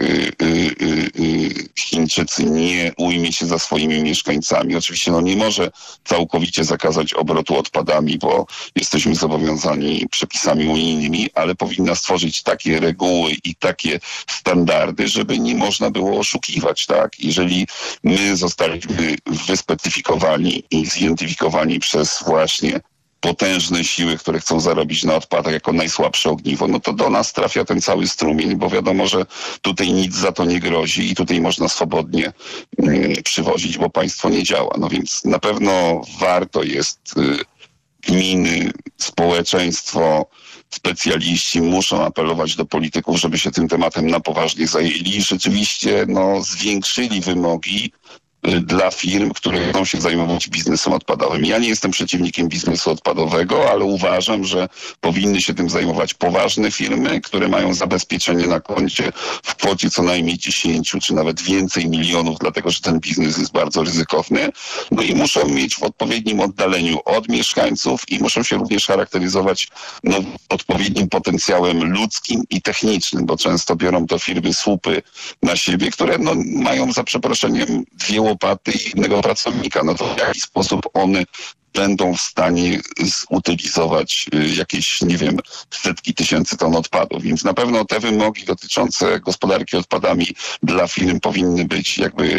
Chińczycy, nie ujmie się za swoimi mieszkańcami. Oczywiście nie może całkowicie zakazać obrotu odpadami, bo jesteśmy zobowiązani przepisami unijnymi, ale powinna stworzyć takie reguły i takie standardy, żeby nie można było oszukiwać, tak? Jeżeli my zostaliśmy wyspecyfikowani i zidentyfikowani przez właśnie potężne siły, które chcą zarobić na odpadach jako najsłabsze ogniwo, to do nas trafia ten cały strumień, bo wiadomo, że tutaj nic za to nie grozi i tutaj można swobodnie przywozić, bo państwo nie działa. Więc na pewno warto jest gminy, społeczeństwo, specjaliści muszą apelować do polityków, żeby się tym tematem na poważnie zajęli i rzeczywiście zwiększyli wymogi dla firm, które chcą się zajmować biznesem odpadowym. Ja nie jestem przeciwnikiem biznesu odpadowego, ale uważam, że powinny się tym zajmować poważne firmy, które mają zabezpieczenie na koncie w kwocie co najmniej 10 czy nawet więcej milionów, dlatego że ten biznes jest bardzo ryzykowny. I muszą mieć w odpowiednim oddaleniu od mieszkańców i muszą się również charakteryzować odpowiednim potencjałem ludzkim i technicznym, bo często biorą to firmy słupy na siebie, które mają za przeproszeniem dwie łopaty i jednego pracownika. To w jaki sposób one będą w stanie zutylizować jakieś, setki tysięcy ton odpadów. Więc na pewno te wymogi dotyczące gospodarki odpadami dla firm powinny być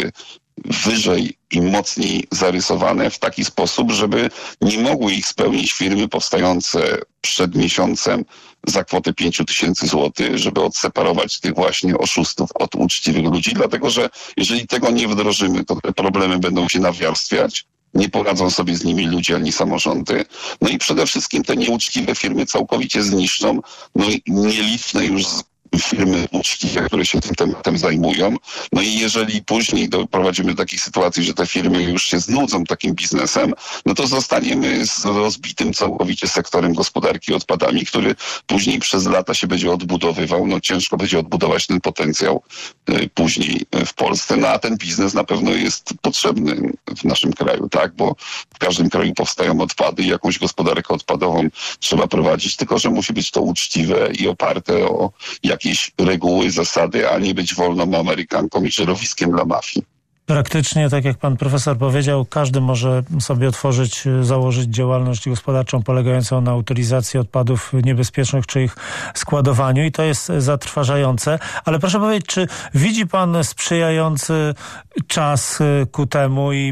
wyżej i mocniej zarysowane w taki sposób, żeby nie mogły ich spełnić firmy powstające przed miesiącem za kwotę 5 000 złotych, żeby odseparować tych właśnie oszustów od uczciwych ludzi, dlatego że jeżeli tego nie wdrożymy, to te problemy będą się nawarstwiać, nie poradzą sobie z nimi ludzie ani samorządy. I przede wszystkim te nieuczciwe firmy całkowicie zniszczą. I nieliczne już firmy uczciwe, które się tym tematem zajmują. I jeżeli później doprowadzimy do takiej sytuacji, że te firmy już się znudzą takim biznesem, to zostaniemy z rozbitym całkowicie sektorem gospodarki odpadami, który później przez lata się będzie odbudowywał. Ciężko będzie odbudować ten potencjał później w Polsce. A ten biznes na pewno jest potrzebny w naszym kraju, tak? Bo w każdym kraju powstają odpady i jakąś gospodarkę odpadową trzeba prowadzić, tylko że musi być to uczciwe i oparte o jakieś reguły, zasady, a nie być wolną Amerykanką i żerowiskiem dla mafii. Praktycznie, tak jak pan profesor powiedział, każdy może sobie założyć działalność gospodarczą polegającą na utylizacji odpadów niebezpiecznych czy ich składowaniu i to jest zatrważające. Ale proszę powiedzieć, czy widzi pan sprzyjający czas ku temu i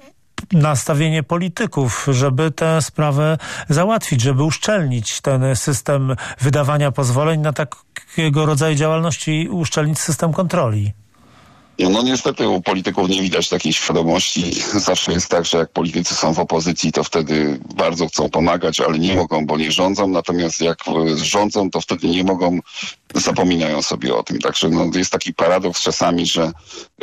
nastawienie polityków, żeby tę sprawę załatwić, żeby uszczelnić ten system wydawania pozwoleń na takiego rodzaju działalności i uszczelnić system kontroli? Niestety u polityków nie widać takiej świadomości. Zawsze jest tak, że jak politycy są w opozycji, to wtedy bardzo chcą pomagać, ale nie mogą, bo nie rządzą. Natomiast jak rządzą, to wtedy nie mogą, zapominają sobie o tym. Także jest taki paradoks czasami, że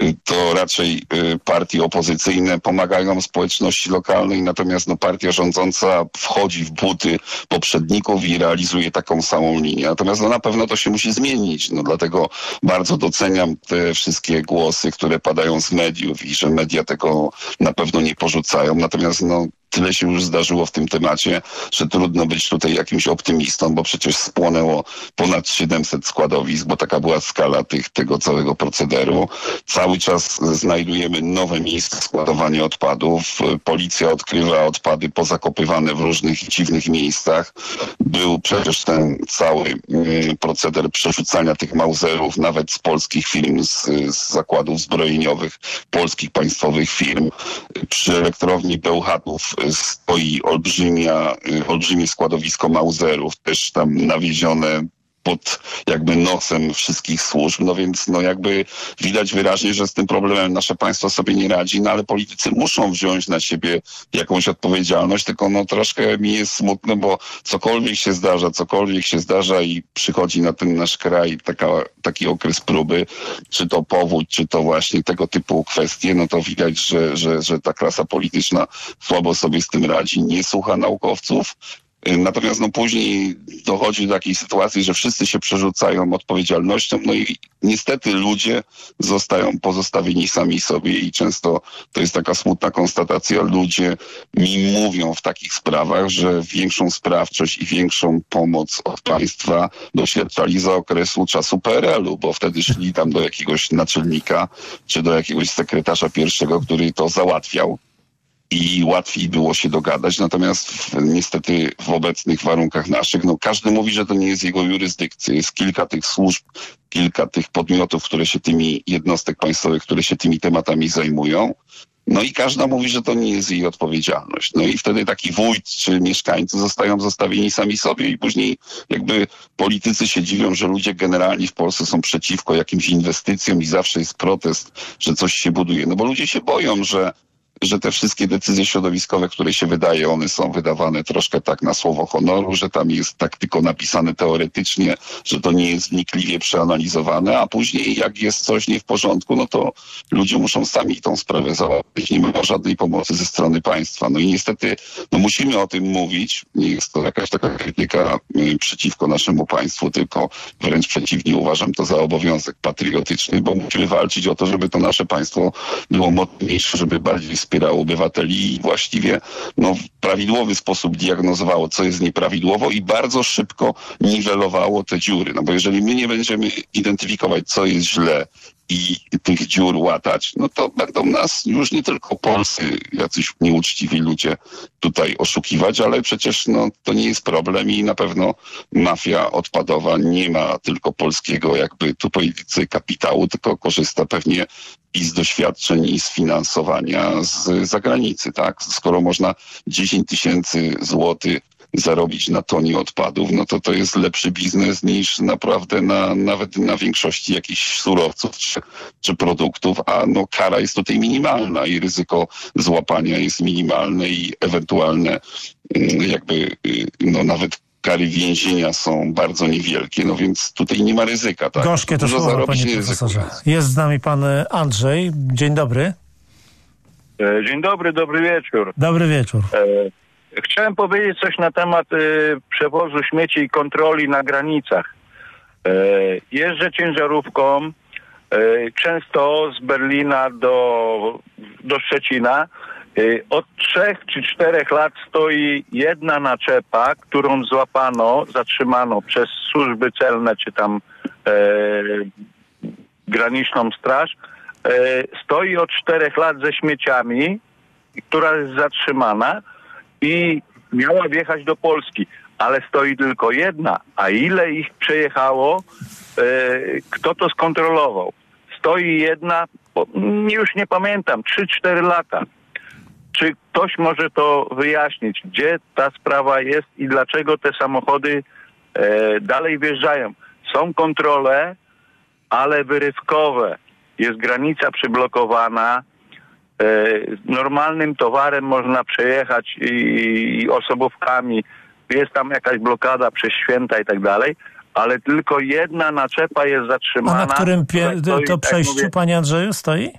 to raczej partie opozycyjne pomagają społeczności lokalnej, natomiast partia rządząca wchodzi w buty poprzedników i realizuje taką samą linię. Natomiast na pewno to się musi zmienić. Dlatego bardzo doceniam te wszystkie głosy, które padają z mediów i że media tego na pewno nie porzucają. Natomiast tyle się już zdarzyło w tym temacie, że trudno być tutaj jakimś optymistą, bo przecież spłonęło ponad 700 składowisk, bo taka była skala tego całego procederu. Cały czas znajdujemy nowe miejsca składowania odpadów. Policja odkrywa odpady pozakopywane w różnych dziwnych miejscach. Był przecież ten cały proceder przerzucania tych Mauserów nawet z polskich firm, z zakładów zbrojeniowych, polskich państwowych firm. Przy elektrowni Bełchatów stoi olbrzymie składowisko Mauserów, też tam nawiezione pod jakby nosem wszystkich służb, no więc jakby widać wyraźnie, że z tym problemem nasze państwo sobie nie radzi, no ale politycy muszą wziąć na siebie jakąś odpowiedzialność, tylko troszkę mi jest smutno, bo cokolwiek się zdarza i przychodzi na ten nasz kraj taki okres próby, czy to powódź, czy to właśnie tego typu kwestie, no to widać, że ta klasa polityczna słabo sobie z tym radzi, nie słucha naukowców. Natomiast później dochodzi do takiej sytuacji, że wszyscy się przerzucają odpowiedzialnością, no i niestety ludzie zostają pozostawieni sami sobie i często to jest taka smutna konstatacja. Ludzie mi mówią w takich sprawach, że większą sprawczość i większą pomoc od państwa doświadczali za okresu czasu PRL-u, bo wtedy szli tam do jakiegoś naczelnika czy do jakiegoś sekretarza pierwszego, który to załatwiał. I łatwiej było się dogadać, natomiast niestety w obecnych warunkach naszych, każdy mówi, że to nie jest jego jurysdykcja. Jest kilka tych służb, kilka tych podmiotów, jednostek państwowych, które się tymi tematami zajmują. No i każda mówi, że to nie jest jej odpowiedzialność. No i wtedy taki wójt czy mieszkańcy zostają zostawieni sami sobie i później jakby politycy się dziwią, że ludzie generalnie w Polsce są przeciwko jakimś inwestycjom i zawsze jest protest, że coś się buduje. No bo ludzie się boją, że te wszystkie decyzje środowiskowe, które się wydaje, one są wydawane troszkę tak na słowo honoru, że tam jest tak tylko napisane teoretycznie, że to nie jest wnikliwie przeanalizowane, a później jak jest coś nie w porządku, no to ludzie muszą sami tą sprawę załatwić. Nie ma żadnej pomocy ze strony państwa. No i niestety musimy o tym mówić. Nie jest to jakaś taka krytyka przeciwko naszemu państwu, tylko wręcz przeciwnie, uważam to za obowiązek patriotyczny, bo musimy walczyć o to, żeby to nasze państwo było mocniejsze, żeby bardziej wspierało obywateli i właściwie w prawidłowy sposób diagnozowało, co jest nieprawidłowo i bardzo szybko niwelowało te dziury. Bo jeżeli my nie będziemy identyfikować, co jest źle i tych dziur łatać, no to będą nas już nie tylko polscy, jacyś nieuczciwi ludzie tutaj oszukiwać, ale przecież to nie jest problem i na pewno mafia odpadowa nie ma tylko polskiego jakby tu politycy kapitału, tylko korzysta pewnie i z doświadczeń, i z finansowania z zagranicy, tak? Skoro można 10 000 złotych zarobić na tonie odpadów, no to jest lepszy biznes niż naprawdę nawet na większości jakichś surowców czy produktów, a kara jest tutaj minimalna i ryzyko złapania jest minimalne i ewentualne nawet kary więzienia są bardzo niewielkie, więc tutaj nie ma ryzyka. Tak? Gorzkie to słowa, panie profesorze. Jest z nami pan Andrzej. Dzień dobry. Dzień dobry, dobry wieczór. Dobry wieczór. Chciałem powiedzieć coś na temat przewozu śmieci i kontroli na granicach. Jeżdżę ciężarówką, często z Berlina do Szczecina. Od 3 czy 4 lat stoi jedna naczepa, którą zatrzymano przez służby celne czy tam graniczną straż. Stoi od 4 lat ze śmieciami, która jest zatrzymana i miała wjechać do Polski, ale stoi tylko jedna. A ile ich przejechało, kto to skontrolował? Stoi jedna, już nie pamiętam, 3-4 lata. Czy ktoś może to wyjaśnić, gdzie ta sprawa jest i dlaczego te samochody dalej wjeżdżają? Są kontrole, ale wyrywkowe. Jest granica przyblokowana. Normalnym towarem można przejechać i osobówkami. Jest tam jakaś blokada przez święta i tak dalej, ale tylko jedna naczepa jest zatrzymana. A na którym przejściu, panie Andrzeju, stoi?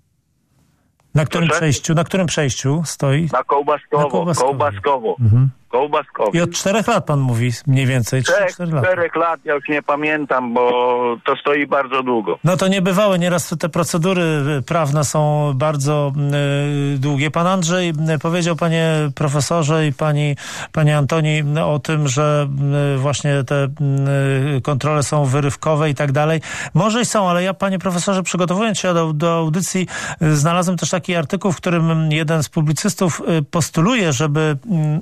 Na którym przejściu stoi? Na Kołbaskowo. Kołbaskowic. I od 4 lat pan mówi mniej więcej. 3-4 lat. 4 lat, ja już nie pamiętam, bo to stoi bardzo długo. No to niebywałe, nieraz te procedury prawne są bardzo długie. Pan Andrzej powiedział, panie profesorze i pani Antoni, o tym, że właśnie te kontrole są wyrywkowe i tak dalej. Może i są, ale ja, panie profesorze, przygotowując się do audycji, znalazłem też taki artykuł, w którym jeden z publicystów postuluje, żeby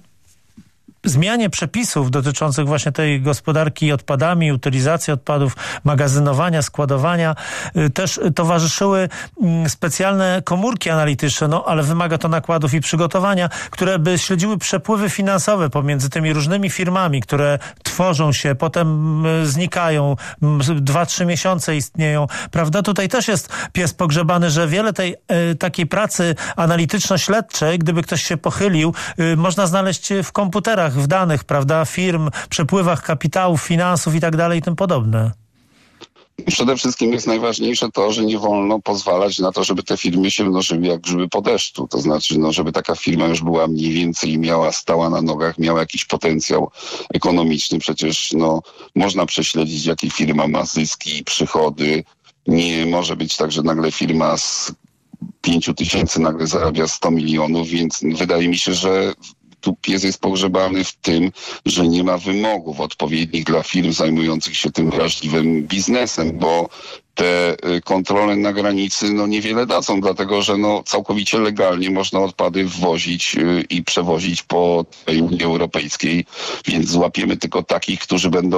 zmianie przepisów dotyczących właśnie tej gospodarki odpadami, utylizacji odpadów, magazynowania, składowania też towarzyszyły specjalne komórki analityczne, no ale wymaga to nakładów i przygotowania, które by śledziły przepływy finansowe pomiędzy tymi różnymi firmami, które tworzą się, potem znikają, 2-3 miesiące istnieją, prawda? Tutaj też jest pies pogrzebany, że wiele tej takiej pracy analityczno-śledczej, gdyby ktoś się pochylił, można znaleźć w komputerach, w danych, prawda, firm, przepływach kapitałów, finansów i tak dalej i tym podobne. Przede wszystkim jest najważniejsze to, że nie wolno pozwalać na to, żeby te firmy się mnożyły jak grzyby po deszczu. To znaczy, żeby taka firma już była mniej więcej stała na nogach, miała jakiś potencjał ekonomiczny. Przecież można prześledzić, jakie firma ma zyski i przychody. Nie może być tak, że nagle firma z 5 000 nagle zarabia 100 milionów, więc wydaje mi się, że tu pies jest pogrzebany w tym, że nie ma wymogów odpowiednich dla firm zajmujących się tym wrażliwym biznesem, bo te kontrole na granicy niewiele dadzą, dlatego że całkowicie legalnie można odpady wwozić i przewozić po tej Unii Europejskiej, więc złapiemy tylko takich, którzy będą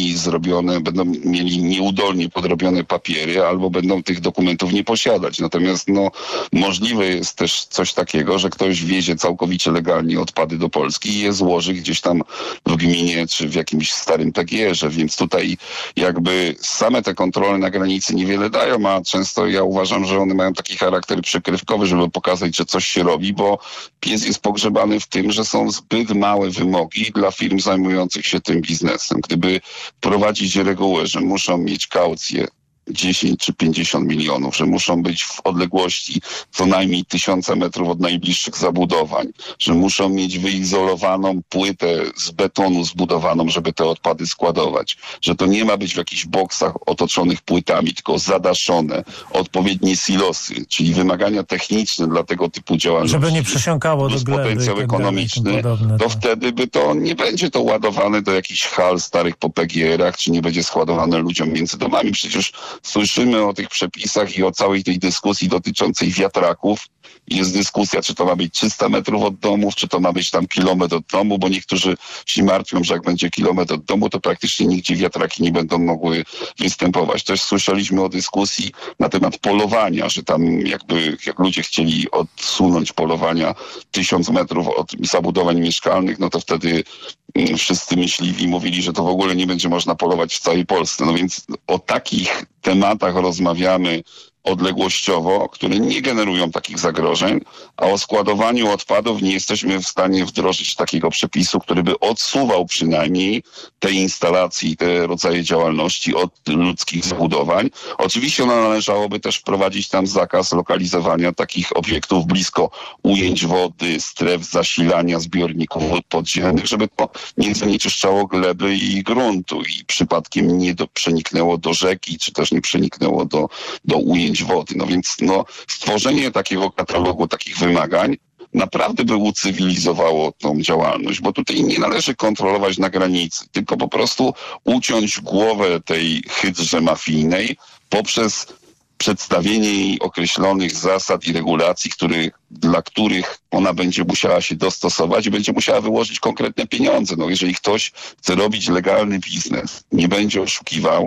mieli nieudolnie podrobione papiery albo będą tych dokumentów nie posiadać. Natomiast możliwe jest też coś takiego, że ktoś wiezie całkowicie legalnie odpady do Polski i je złoży gdzieś tam w gminie czy w jakimś starym PGR-ze, więc tutaj jakby same te kontrole na granicy niewiele dają, a często ja uważam, że one mają taki charakter przykrywkowy, żeby pokazać, że coś się robi, bo pies jest pogrzebany w tym, że są zbyt małe wymogi dla firm zajmujących się tym biznesem. Gdyby wprowadzić regułę, że muszą mieć kaucję 10 czy 50 milionów, że muszą być w odległości co najmniej 1000 metrów od najbliższych zabudowań, że muszą mieć wyizolowaną płytę z betonu zbudowaną, żeby te odpady składować, że to nie ma być w jakichś boksach otoczonych płytami, tylko zadaszone, odpowiednie silosy, czyli wymagania techniczne dla tego typu działalności. Żeby nie przesiąkało do gleby. Potencjał ekonomiczny, to wtedy nie będzie to ładowane do jakichś hal starych po PGR-ach, czy nie będzie składowane ludziom między domami. Przecież słyszymy o tych przepisach i o całej tej dyskusji dotyczącej wiatraków. Jest dyskusja, czy to ma być 300 metrów od domów, czy to ma być tam kilometr od domu, bo niektórzy się martwią, że jak będzie kilometr od domu, to praktycznie nigdzie wiatraki nie będą mogły występować. Też słyszeliśmy o dyskusji na temat polowania, że tam jak ludzie chcieli odsunąć polowania 1000 metrów od zabudowań mieszkalnych, to wtedy wszyscy myśliwi mówili, że to w ogóle nie będzie można polować w całej Polsce. Więc o takich tematach rozmawiamy odległościowo, które nie generują takich zagrożeń, a o składowaniu odpadów nie jesteśmy w stanie wdrożyć takiego przepisu, który by odsuwał przynajmniej te instalacje i te rodzaje działalności od ludzkich zabudowań. Oczywiście należałoby też wprowadzić tam zakaz lokalizowania takich obiektów blisko ujęć wody, stref zasilania zbiorników wód podziemnych, żeby to nie zanieczyszczało gleby i gruntu i przypadkiem nie przeniknęło do rzeki, czy też nie przeniknęło do ujęć wody. Więc stworzenie takiego katalogu, takich wymagań naprawdę by ucywilizowało tą działalność, bo tutaj nie należy kontrolować na granicy, tylko po prostu uciąć głowę tej hydrze mafijnej poprzez przedstawienie jej określonych zasad i regulacji, dla których ona będzie musiała się dostosować i będzie musiała wyłożyć konkretne pieniądze. Jeżeli ktoś chce robić legalny biznes, nie będzie oszukiwał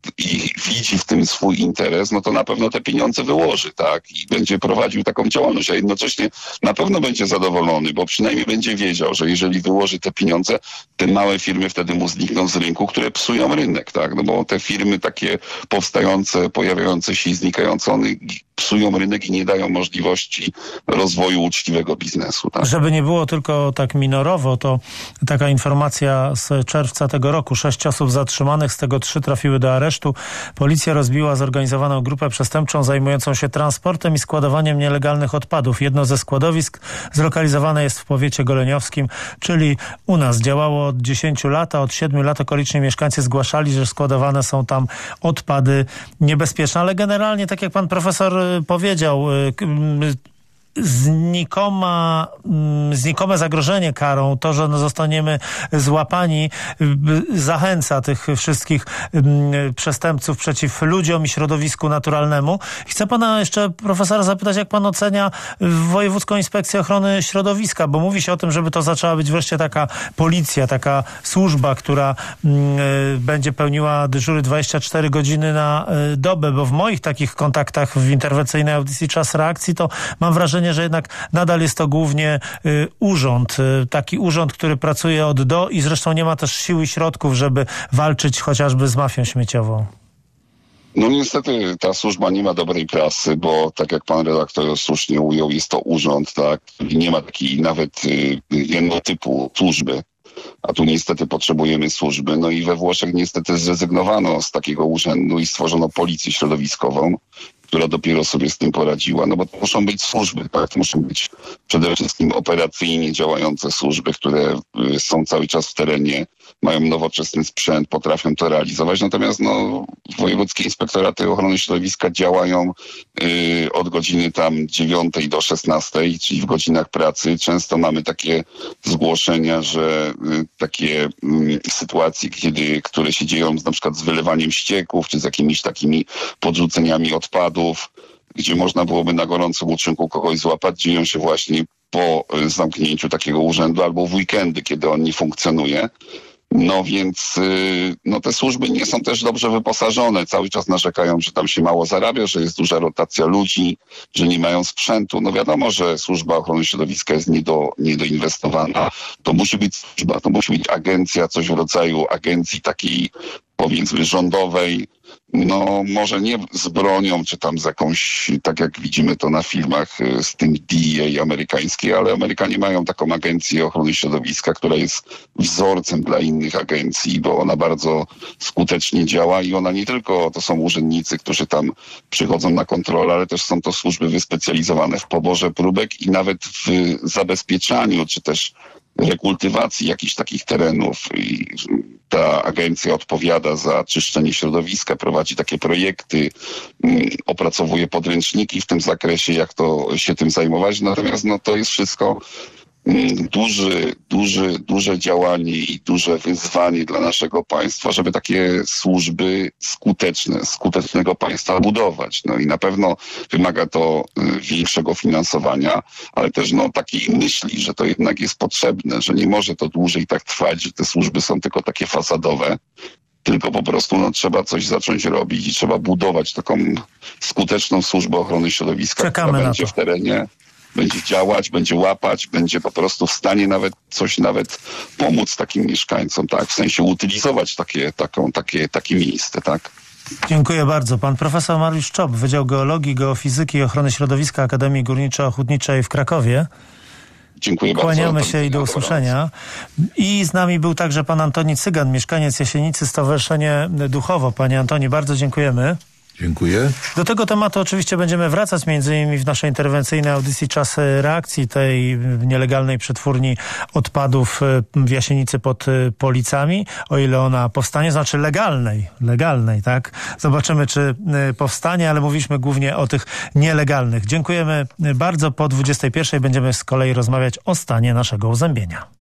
i widzi w tym swój interes, to na pewno te pieniądze wyłoży, tak? I będzie prowadził taką działalność, a jednocześnie na pewno będzie zadowolony, bo przynajmniej będzie wiedział, że jeżeli wyłoży te pieniądze, te małe firmy wtedy mu znikną z rynku, które psują rynek, tak? Bo te firmy takie powstające, pojawiające się i znikające, one psują rynek i nie dają możliwości rozwoju uczciwego biznesu. Tak? Żeby nie było tylko tak minorowo, to taka informacja z czerwca tego roku. 6 osób zatrzymanych, z tego 3 trafiły do aresztu. Policja rozbiła zorganizowaną grupę przestępczą zajmującą się transportem i składowaniem nielegalnych odpadów. Jedno ze składowisk zlokalizowane jest w powiecie goleniowskim, czyli u nas. Działało od 10 lat, a od 7 lat okoliczni mieszkańcy zgłaszali, że składowane są tam odpady niebezpieczne. Ale generalnie, tak jak pan profesor powiedział, znikome zagrożenie karą, to, że zostaniemy złapani, zachęca tych wszystkich przestępców przeciw ludziom i środowisku naturalnemu. Chcę pana jeszcze, profesora, zapytać, jak pan ocenia Wojewódzką Inspekcję Ochrony Środowiska, bo mówi się o tym, żeby to zaczęła być wreszcie taka policja, taka służba, która będzie pełniła dyżury 24 godziny na dobę, bo w moich takich kontaktach w interwencyjnej audycji Czas Reakcji to mam wrażenie, że jednak nadal jest to głównie urząd, taki urząd, który pracuje od do i zresztą nie ma też sił i środków, żeby walczyć chociażby z mafią śmieciową. No niestety ta służba nie ma dobrej prasy, bo tak jak pan redaktor słusznie ujął, jest to urząd, tak? Nie ma takiej nawet jednotypu służby. A tu niestety potrzebujemy służby. No i we Włoszech niestety zrezygnowano z takiego urzędu i stworzono policję środowiskową, która dopiero sobie z tym poradziła. No bo to muszą być służby, tak? To muszą być przede wszystkim operacyjnie działające służby, które są cały czas w terenie, mają nowoczesny sprzęt, potrafią to realizować. Natomiast wojewódzkie inspektoraty ochrony środowiska działają od godziny tam 9 do 16, czyli w godzinach pracy. Często mamy takie zgłoszenia, że takie sytuacje, które się dzieją na przykład z wylewaniem ścieków, czy z jakimiś takimi podrzuceniami odpadów, gdzie można byłoby na gorącym uczynku kogoś złapać, dzieją się właśnie po zamknięciu takiego urzędu albo w weekendy, kiedy on nie funkcjonuje. No więc te służby nie są też dobrze wyposażone. Cały czas narzekają, że tam się mało zarabia, że jest duża rotacja ludzi, że nie mają sprzętu. No wiadomo, że służba ochrony środowiska jest niedoinwestowana. To musi być służba, to musi być agencja, coś w rodzaju agencji takiej, powiedzmy, rządowej. No może nie z bronią, czy tam z jakąś, tak jak widzimy to na filmach z tym DEA amerykańskiej, ale Amerykanie mają taką agencję ochrony środowiska, która jest wzorcem dla innych agencji, bo ona bardzo skutecznie działa i ona nie tylko to są urzędnicy, którzy tam przychodzą na kontrolę, ale też są to służby wyspecjalizowane w poborze próbek i nawet w zabezpieczaniu, czy też rekultywacji jakichś takich terenów. I ta agencja odpowiada za czyszczenie środowiska, prowadzi takie projekty, opracowuje podręczniki w tym zakresie, jak to się tym zajmować. Natomiast to jest wszystko duże działanie i duże wyzwanie dla naszego państwa, żeby takie służby skutecznego państwa budować. No i na pewno wymaga to większego finansowania, ale też takiej myśli, że to jednak jest potrzebne, że nie może to dłużej tak trwać, że te służby są tylko takie fasadowe, tylko po prostu trzeba coś zacząć robić i trzeba budować taką skuteczną służbę ochrony środowiska, która będzie w terenie, będzie działać, będzie łapać, będzie po prostu w stanie nawet pomóc takim mieszkańcom, tak? W sensie utylizować takie miejsce, tak? Dziękuję bardzo. Pan profesor Mariusz Czop, Wydział Geologii, Geofizyki i Ochrony Środowiska Akademii Górniczo-Ochotniczej w Krakowie. Dziękuję bardzo. Kłaniamy się i do usłyszenia. I z nami był także pan Antoni Cygan, mieszkaniec Jasienicy, Stowarzyszenie Duchowo. Panie Antoni, bardzo dziękujemy. Dziękuję. Do tego tematu oczywiście będziemy wracać, między innymi w naszej interwencyjnej audycji Czas Reakcji, tej nielegalnej przetwórni odpadów w Jasienicy pod Policami, o ile ona powstanie, znaczy legalnej, tak? Zobaczymy, czy powstanie, ale mówiliśmy głównie o tych nielegalnych. Dziękujemy bardzo. Po 21:00 będziemy z kolei rozmawiać o stanie naszego uzębienia.